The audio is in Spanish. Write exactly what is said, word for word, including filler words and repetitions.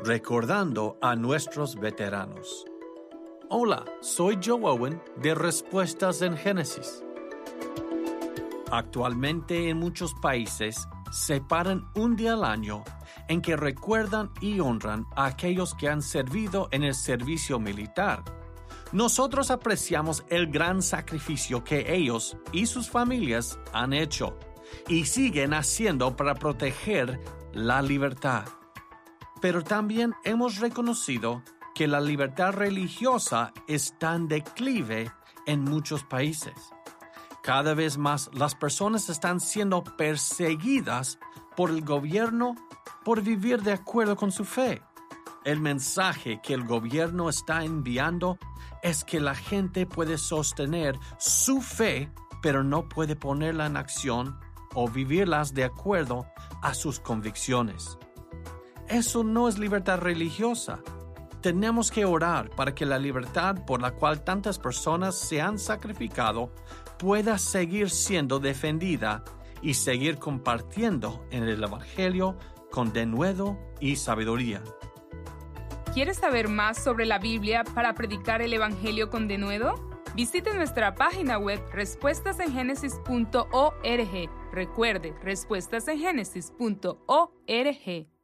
recordando a nuestros veteranos. Hola, soy Joe Owen de Respuestas en Génesis. Actualmente en muchos países separan un día al año en que recuerdan y honran a aquellos que han servido en el servicio militar. Nosotros apreciamos el gran sacrificio que ellos y sus familias han hecho y siguen haciendo para proteger la libertad. Pero también hemos reconocido que la libertad religiosa está en declive en muchos países. Cada vez más las personas están siendo perseguidas por el gobierno por vivir de acuerdo con su fe. El mensaje que el gobierno está enviando es que la gente puede sostener su fe, pero no puede ponerla en acción o vivirlas de acuerdo a sus convicciones. Eso no es libertad religiosa. Tenemos que orar para que la libertad por la cual tantas personas se han sacrificado pueda seguir siendo defendida y seguir compartiendo en el Evangelio con denuedo y sabiduría. ¿Quieres saber más sobre la Biblia para predicar el Evangelio con denuedo? Visite nuestra página web respuestas en génesis punto org. Recuerde, respuestas en génesis punto org.